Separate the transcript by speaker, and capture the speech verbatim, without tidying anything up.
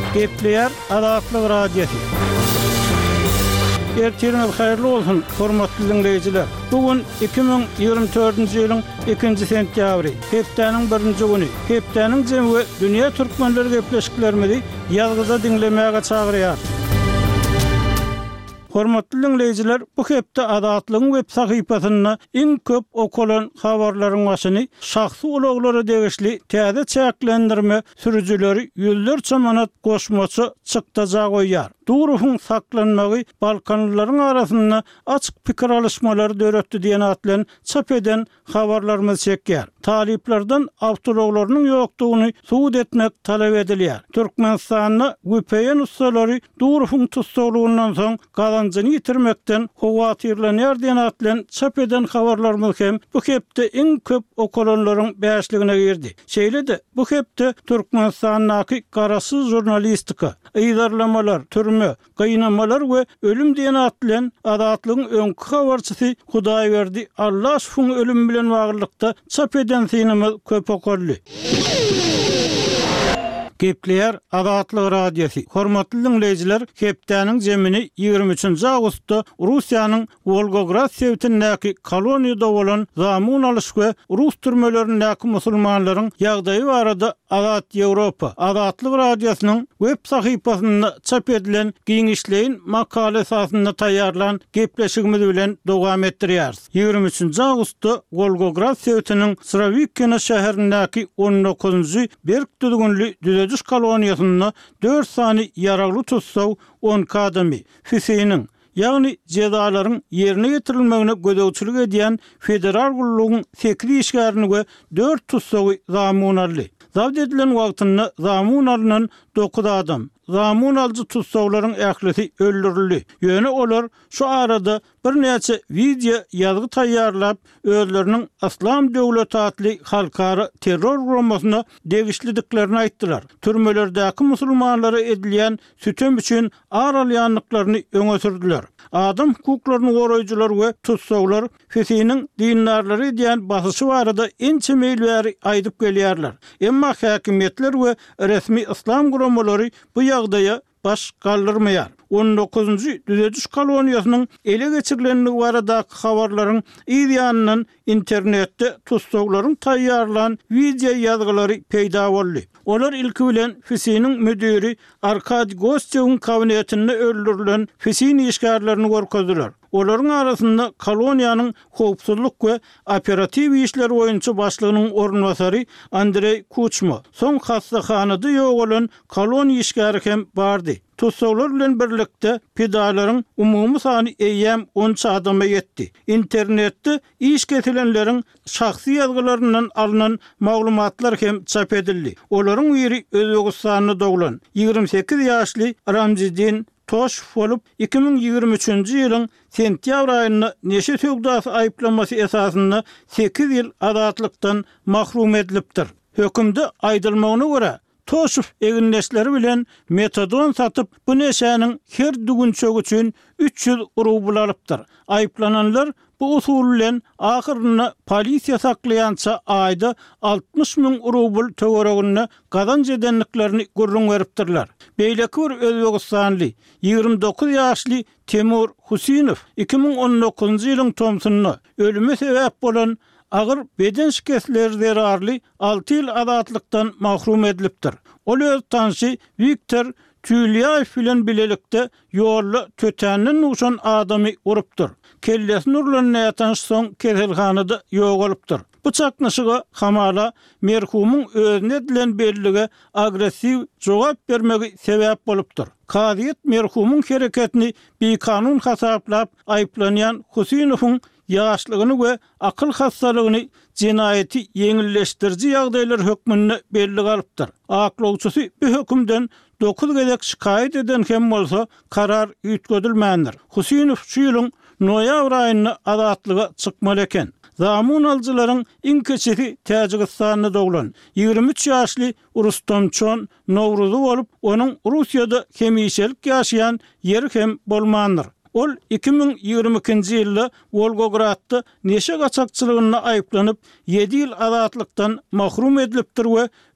Speaker 1: Gepleýär Azatlyk radiosu. Ertiriniz hayırlı olsun, hormatly dinleyijiler. Bugün iki bin ýygrimi dördünji ýylyň ikinji sentýabry, hepdeniň birinji güni. Hepdeniň jemgy dünýä türkmenleri gepleşiklerimizi ýalgyza dinlemäge çagyrýar. Hormatly dinleyijiler, bu hepde Azatlygyň web sahypasyna iň köp okulan habarlaryň başyny şahsy ulaglara degişli täze çäklendirme sürüjüleri ýüllerçe manat goşmaçy çykdaja goýýar. Duruhun saklanmagy Balkanlylaryň arasynda açyk pikir alışmalary döretdi diýen atlan çap eden habarlarymyz çekýär. Taliplerden awtologlarynyň ýokdugyny suwd etmek talap edilýär. Türkmenistanyň güpeýen ustalary Duruhun tutsaglygynyň soň gazanjyny ýitirmekden howatyrlanýar diýen atlan çap eden habarlarymyz hem bu hepde iň köp okulanlaryň bäşligine girdi. Şeýle-de bu hepde Türkmenistanyň garasyz jurnalistika, ýydarlamalar, türme, gynamalar we ölüm diýen atlan Azatlygyň öňkü habarçysy Hudaýberdi Allah şuň ölüm bilen baglykda çap eden synymyz köp okurly. Gepleýär Azatlyk radiosu. Hormatly dinleyijiler, hepdeniň jemini ýygrimi üçinji awgustda Russiýanyň Volgograd şeýtindäki koloniýada bolan zamun alyş we rus türmelerindäki musulmanlaryň ýagdaýy barada Azat Ýewropa Azatlyk radiosynyň web sahypasynda çap edilen giňişleýin makale esasynda taýýarlan gepleşigimiz bilen dowam etdirýäris. ýygrimi üçinji awgustda Volgograd şeýtiniň Sravikina şäherindäki on dokuzunji Berk düzgünli düzüş koloniýasynda dört sany ýaragly tutsaw on kadamy Füseyniň ýagny jezalaryň ýerine getirilmegine gödäwçilik edýän federal gullugyň sekiz işgärini we dört tutsawy zamun aldy. Zawd edilen wagtynda zamun alynan dokuz adam zamun aljy tutsawlaryň ählisi öldürildi. Ýöne olar şu arada bir näçe video ýazgy taýýarlap özleriniň Islam döwleti atly halkara terror guramasyna degişlidiklerini aýtdylar. Türmelerdäki musulmanlara edilýän sütüm üçin aralýanlyklaryny öňe sürdiler. Adam hukuklaryny goraýjylar we tutsawlar Füseyniň dindarlary diýen basyşy barada ençe meýilbäri aýdyp gelýärler. Emma häkimetler we resmi Islam guramalary bu ýagdaýa baş galdyrmaýar. on dokuzunji düzediş koloniýasynyň ele geçirilenligi baradaky habarlaryň ýa-da internetde tutsawlaryň taýýarlan video ýazgylary peýda boldy. Olar ilki bilen Füseyniň müdiri Arkady Gostyowyň kabinetinde öldürilen Füseyni işgärlerini gorkadylar. Olaryň arasynda koloniýanyň howpsuzlyk we operativ işler boýunça başlygynyň ornwasary Andrey Kuchma, soň hastahanada ýok bolan koloniýa işgäri hem bardy. Tutsawlar bilen birlikde pedalaryň umumy sany eýem on adama ýetdi. İnternetde iş getirenleriň şahsy ýazgylaryndan alynan maglumatlar hem çap edildi. Olaryň biri Özbegistanyň doglan ýygrimi sekiz ýaşly Ramzidin Toş bolup iki bin ýygrimi üçinji ýylyň sentýabr aýynda neşe sögdasy aýplamasy esasynda sekiz ýyl azatlykdan mahrum edilipdir. Hökümde aýdylmagyna görä Toşuf eginleşleri bilen metodon satıp bu neşäniň her dügünçök üçin üç yüz rubl alypdyr. Aýplananlar bu usul bilen ahyrynda polisiýa saklaýança aýda altmış min rubl töweregine gazanç edenliklerini gurrun beripdirler. Beýleki bir Özbegistanly ýygrimi dokuz ýaşly Temur Husynow iki bin on dokuzunji ýylyň tomsuny ölüme sebäp bolan agyr beden şikestleri zerarly altı ýyl azatlykdan mahrum edilipdir. Ol öz tanşy Viktor Tüliýaw bilen bilelikde ýorla tötänden uşan adamy urupdyr. Kellesini urlanýan soň keselhanada ýok bolupdyr. Bu çaknaşyga hamala merhumyň özüne edilen bellige agressiw jogap bermegi sebäp bolupdyr. Kadyet merhumyň hereketini bekanun hasaplap aýplanýan Husynowyň ýaşlygyny we akyl hastalygyny jinayeti ýeňilleşdirji ýagdaýlar hökmünde belli galypdyr. Aklawçysy bu hökümden dokuz gezek şikayet eden hem bolsa karar ýetgedilmändir. Husynow şu ýylyň noýabr aýynda azatlyga çykmaly eken. Zamun aljylaryň iň keçiri Täjikistanda doglan ýygrimi üç ýaşly Rustomçon Nowruzy bolup, onuň Russiýada hemişelik ýaşaýan ýeri hem bolmandyr. Ol iki bin ýygrimi ikinji ýylda Volgogradda neşe gaçakçylygyna aýyplanyp yedi ýyl azatlykdan mahrum edilipdir we